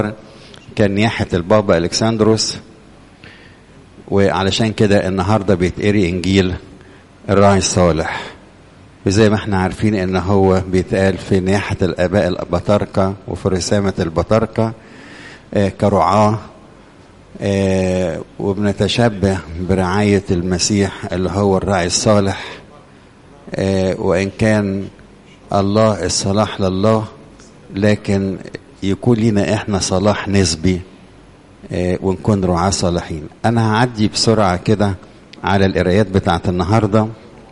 كان نياحة البابا ألكسندروس، وعلشان كده النهاردة بيتقري إنجيل الراعي الصالح. وزي ما احنا عارفين ان هو بيتقال في نياحة الآباء البطاركة وفي رسامة البطاركة كرعاة، وبنتشبه برعاية المسيح اللي هو الراعي الصالح. وإن كان الله الصلاح لله، لكن يكون لنا احنا صلاح نسبي ونكون رعاة صالحين. انا هعدي بسرعة كده على القرايات بتاعت النهاردة.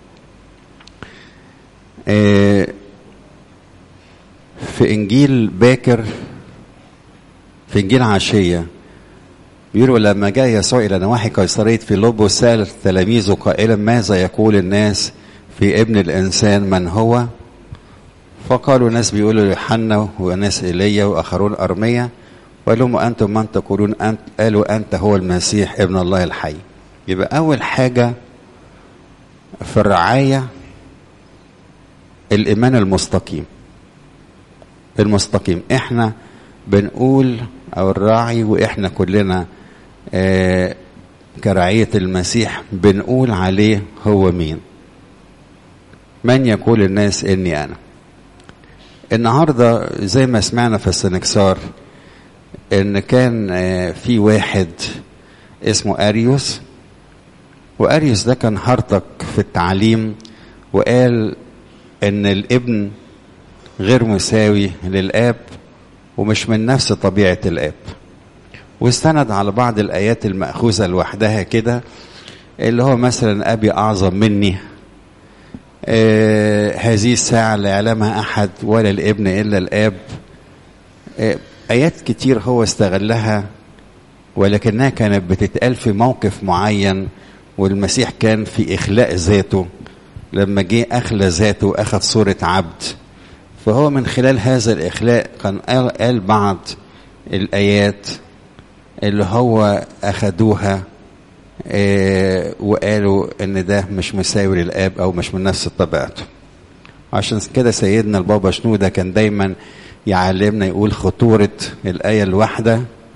في انجيل باكر، في انجيل عشية، بيقولوا لما جاء يسوع الى نواحي قيصرية فيلبس سأل تلاميذه قائلا ماذا يقول الناس في ابن الانسان من هو؟ فقالوا ناس بيقولوا يوحنا وناس ايليا واخرون ارميا، وقال لهم انتم من تقولون؟ قالوا انت هو المسيح ابن الله الحي. يبقى اول حاجه في الرعايه الايمان المستقيم. احنا بنقول او الراعي، واحنا كلنا كرعيه المسيح بنقول عليه هو مين؟ من يقول الناس اني انا؟ النهارده زي ما سمعنا في السنكسار ان كان في واحد اسمه اريوس، واريوس ده كان هرطق في التعليم، وقال ان الابن غير مساوي للاب ومش من نفس طبيعة الاب، واستند على بعض الايات المأخوذة لوحدها كده، اللي هو مثلا ابي اعظم مني، هذه الساعة لا يعلمها احد ولا الابن الا الاب. آيات كتير هو استغلها، ولكنها كانت بتتقال في موقف معين، والمسيح كان في إخلاء ذاته لما جه أخلى ذاته وأخذ صورة عبد. فهو من خلال هذا الإخلاء كان قال بعض الآيات اللي هو أخدوها وقالوا إن ده مش مساوي للآب أو مش من نفس طبيعته. عشان كده سيدنا البابا شنودة كان دايما يعلمنا يقول خطورة الآية الواحدة،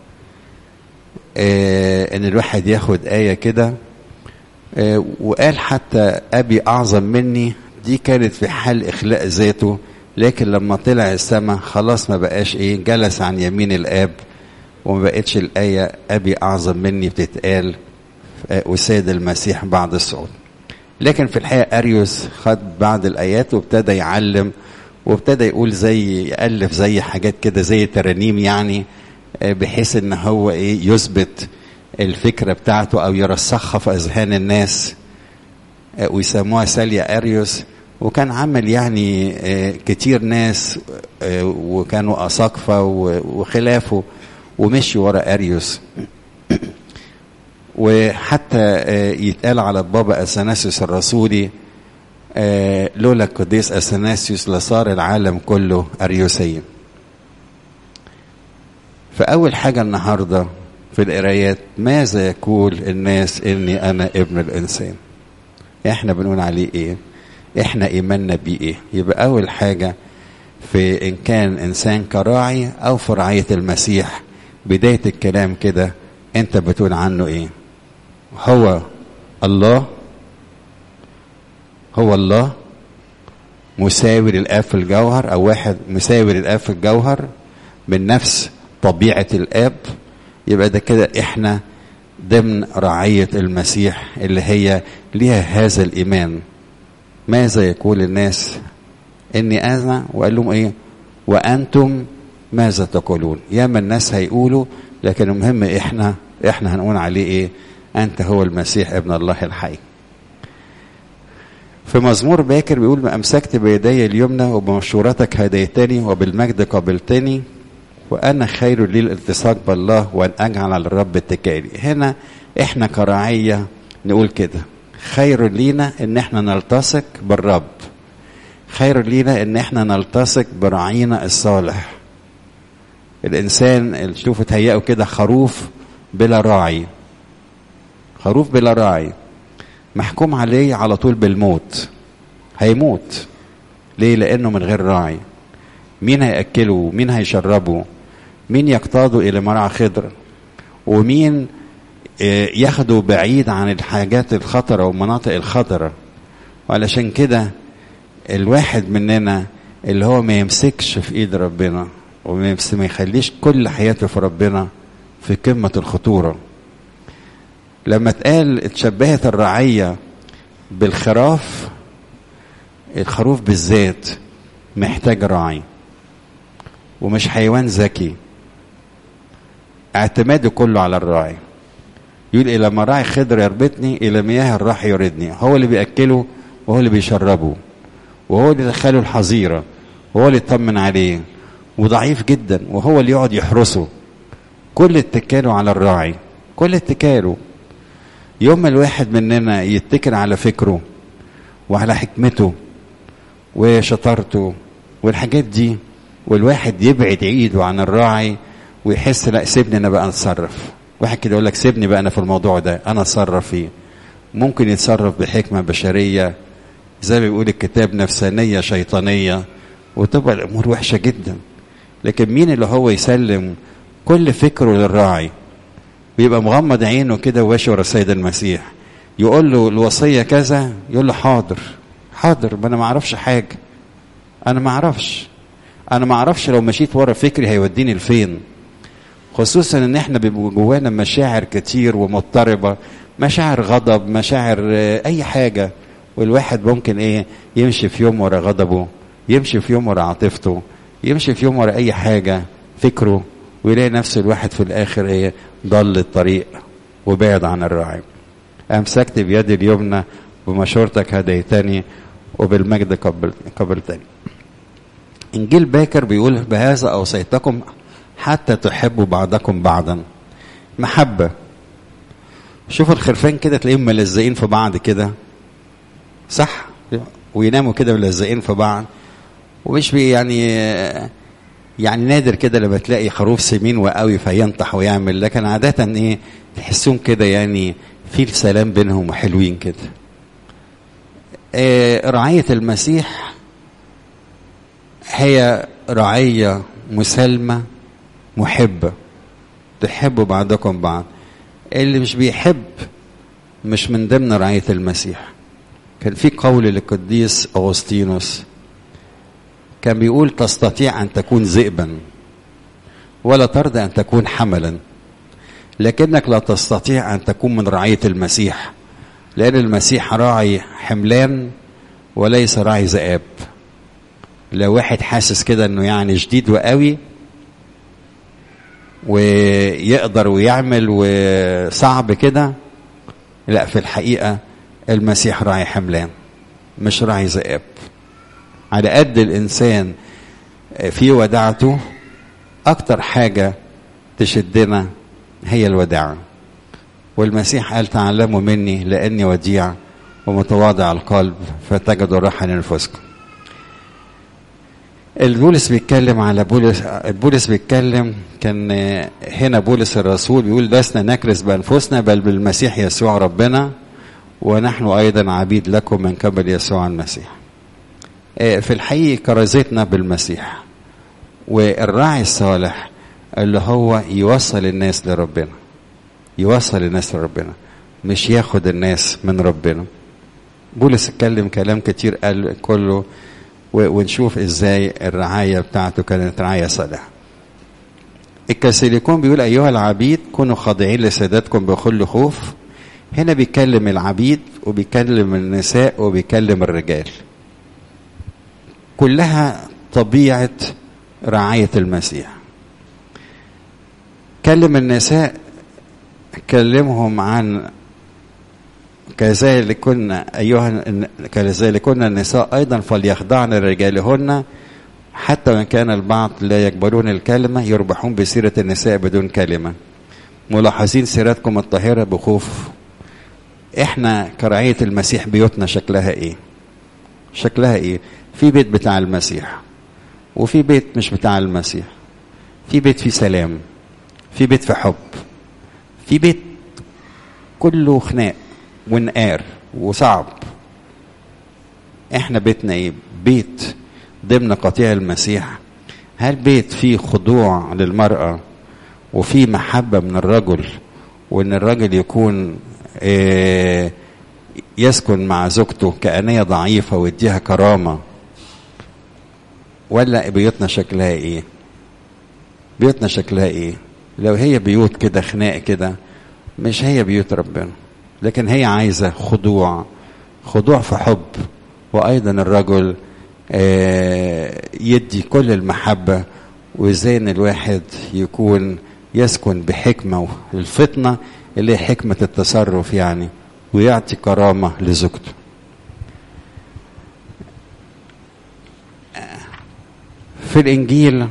ان الواحد ياخد آية كده. وقال حتى أبي أعظم مني دي كانت في حال إخلاء ذاته، لكن لما طلع السماء خلاص ما بقاش جلس عن يمين الآب، وما بقتش الآية أبي أعظم مني بتتقال وسيد المسيح بعد الصعود. لكن في الحقيقة أريوس خد بعض الآيات وابتدى يعلم، وابتدى يقول زي يألف زي حاجات كده زي ترانيم، يعني بحيث ان هو يثبت الفكرة بتاعته او يرسخها في اذهان الناس، ويسموها ساليا اريوس. وكان عمل يعني كتير ناس وكانوا اساقفة وخلافه ومشي ورا اريوس. وحتى يتقال على البابا اثناسيوس الرسولي لولا القديس اثناسيوس لصار العالم كله اريوسيا. فأول حاجة النهاردة في القرايات ماذا يقول الناس إني أنا ابن الإنسان؟ إحنا بنقول عليه إيه؟ إحنا إيماننا بيه إيه؟ يبقى أول حاجة في إن كان إنسان كراعي أو في رعاية المسيح، بداية الكلام كده أنت بتقول عنه إيه؟ هو الله، هو الله مساوي للآب في الجوهر، أو واحد مساوي للآب في الجوهر من نفس طبيعة الآب. يبقى ده كده احنا ضمن رعاية المسيح اللي هي ليها هذا الإيمان. ماذا يقول الناس إني أنا؟ وقال لهم إيه؟ وأنتم ماذا تقولون؟ ياما الناس هيقولوا، لكن المهم احنا هنقول عليه إيه؟ أنت هو المسيح ابن الله الحي. في مزمور باكر بيقول ما أمسكت بيدي اليمنى وبمشورتك هديتني وبالمجد قبلتني وأنا خير لي الالتصاق بالله وأن أجعل على الرب اتكالي. هنا إحنا كراعية نقول كده، خير لينا إن إحنا نلتصق بالرب، خير لينا إن إحنا نلتصق براعينا الصالح. الإنسان اللي شوفوا تهيئوا كده خروف بلا راعي، خروف بلا راعي محكوم عليه على طول بالموت، هيموت. ليه؟ لأنه من غير راعي. مين هيأكله؟ مين هيشربه؟ مين يقتاده الى مرعى خضر، ومين ياخده بعيد عن الحاجات الخطرة والمناطق الخطرة. وعلشان كده الواحد مننا اللي هو ما يمسكش في ايد ربنا وما يخليش كل حياته في ربنا في قمة الخطورة. لما اتشبهت الرعية بالخراف، الخروف بالذات محتاج راعي ومش حيوان ذكي، اعتماده كله على الراعي. يقول إلى مراعي خضر يربطني، إلى مياه الراحة يردني. هو اللي بيأكله وهو اللي بيشربه وهو اللي يدخله الحظيرة وهو اللي يطمن عليه، وضعيف جدا وهو اللي يقعد يحرسه. كل اتكاله على الراعي، كل اتكاله. يوم ما الواحد مننا يتكل على فكره وعلى حكمته وشطارته والحاجات دي، والواحد يبعد ايده عن الراعي ويحس لا سيبني انا بقى اتصرف. واحد كده يقول لك سيبني بقى انا في الموضوع ده انا اتصرف فيه. ممكن يتصرف بحكمة بشرية زي ما بيقول الكتاب نفسانية شيطانية، وتبقى الامور وحشة جدا. لكن مين اللي هو يسلم كل فكره للراعي ويبقى مغمض عينه كده وماشي ورا السيد المسيح، يقول له الوصية كذا، يقول له حاضر حاضر، ما انا ما اعرفش حاجة، انا ما اعرفش لو مشيت ورا فكري هيوديني لفين. خصوصا ان احنا بيبقى جوانا مشاعر كتير ومضطربة، مشاعر غضب، مشاعر اي حاجة، والواحد ممكن يمشي في يوم ورا غضبه، يمشي في يوم ورا عاطفته، يمشي في يوم ورا اي حاجة فكره، ويلاقي نفسه الواحد في الاخر ضل الطريق وبعد عن الراعي. امسكت بيدي اليمنى بمشورتك هديتني وبالمجد قبلتني. انجيل باكر بيقول بهذا اوصيتكم حتى تحبوا بعضكم بعضا. محبة. شوفوا الخرفان كده تلاقيهم ملزقين في بعض كده، صح؟ ويناموا كده ملزقين في بعض، ومش يعني نادر كده لما تلاقي خروف سمين وقوي فينطح ويعمل، لكن عادة تحسون كده في سلام بينهم وحلوين كده. رعاية المسيح هي رعية مسالمة محبة، تحبوا بعضكم بعض. اللي مش بيحب مش من ضمن رعاية المسيح. كان في قول للقديس أغسطينوس كان بيقول تستطيع أن تكون ذئبا ولا ترضى أن تكون حملا، لكنك لا تستطيع أن تكون من رعاية المسيح، لأن المسيح راعي حملان وليس راعي ذئاب. لو واحد حاسس كده أنه شديد وقوي ويقدر ويعمل وصعب كده، لا، في الحقيقة المسيح راعي حملان مش راعي ذئاب. على قد الإنسان في وداعته، أكتر حاجة تشدنا هي الوداعة. والمسيح قال تعلموا مني لأني وديع ومتواضع القلب فتجدوا راحة لنفسكم. البولس بيتكلم على بولس بيتكلم كان هنا بولس الرسول بيقول لسنا نكرس بأنفسنا بل بالمسيح يسوع ربنا، ونحن أيضا عبيد لكم من قبل يسوع المسيح. في الحقيقة كرزتنا بالمسيح، والراعي الصالح اللي هو يوصل الناس لربنا، يوصل الناس لربنا مش ياخد الناس من ربنا. بولس اتكلم كلام كتير قال كله، ونشوف ازاي الرعاية بتاعته كانت رعاية صالحة. الكاثوليكون بيقول أيها العبيد كونوا خاضعين لسادتكم بكل خوف. هنا بيكلم العبيد وبيكلم النساء وبيكلم الرجال، كلها طبيعة رعاية المسيح. كلم النساء، كلمهم عن كذلك كن النساء أيضا فليخضعن لرجالهن حتى وإن كان البعض لا يقبلون الكلمة يربحون بسيرة النساء بدون كلمة، ملاحظين سيرتكم الطاهرة بخوف. احنا كرعية المسيح بيوتنا شكلها ايه؟ شكلها ايه؟ في بيت بتاع المسيح وفي بيت مش بتاع المسيح، في بيت فيه سلام، في بيت في حب، في بيت كله خناق ونقار وصعب. احنا بيتنا ايه؟ بيت ضمن قطيع المسيح هل بيت فيه خضوع للمرأة وفيه محبة من الرجل، وان الرجل يكون يسكن مع زوجته كأنية ضعيفة ويديها كرامة، ولا بيوتنا شكلها ايه؟ بيوتنا شكلها ايه؟ لو هي بيوت كده خناق كده مش هي بيوت ربنا. لكن هي عايزة خضوع في حب، وايضا الرجل يدي كل المحبة، وازاي ان الواحد يكون يسكن بحكمة الفطنة اللي هي حكمة التصرف يعني، ويعطي كرامة لزوجته. في الإنجيل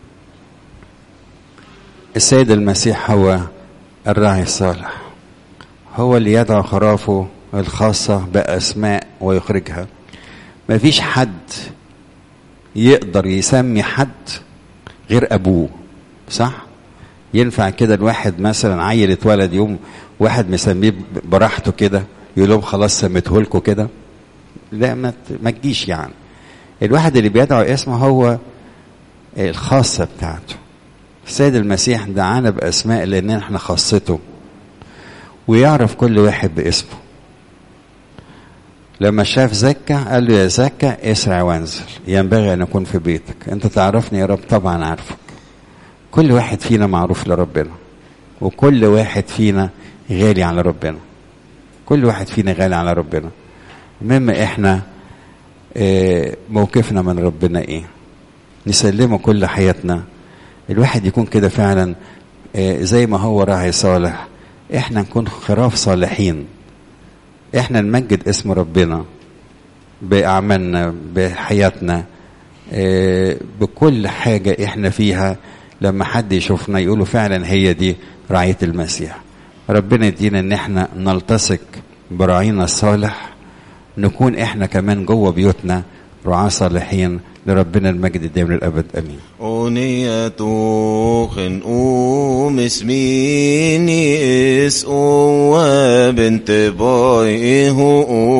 السيد المسيح هو الراعي الصالح، هو اللي يدعو خرافه الخاصة بأسماء ويخرجها. ما فيش حد يقدر يسمي حد غير أبوه، صح؟ ينفع كده الواحد مثلا عيل اتولد يوم واحد مسميه براحته كده يقول لهم خلاص سميته لكم كده؟ لا، ما تجيش يعني. الواحد اللي بيدعو اسمه هو الخاصة بتاعته. السيد المسيح دعانا بأسماء لأن احنا خاصته، ويعرف كل واحد باسمه. لما شاف زكا قال له يا زكا اسرع وانزل، ينبغي أن أكون في بيتك. أنت تعرفني يا رب؟ طبعا عارفك. كل واحد فينا معروف لربنا، وكل واحد فينا غالي على ربنا. كل واحد فينا غالي على ربنا. المهم احنا موقفنا من ربنا ايه؟ نسلمه كل حياتنا. الواحد يكون كده فعلا زي ما هو راعي صالح، احنا نكون خراف صالحين. احنا نمجد اسم ربنا بأعمالنا بحياتنا بكل حاجة احنا فيها. لما حد يشوفنا يقولوا فعلا هي دي رعاية المسيح. ربنا يدينا ان احنا نلتصق براعينا الصالح، نكون احنا كمان جوه بيوتنا رعاة صالحين لربنا المجد الدائم للأبد. امين. أونية خنقوم اسميني اس بنت بايه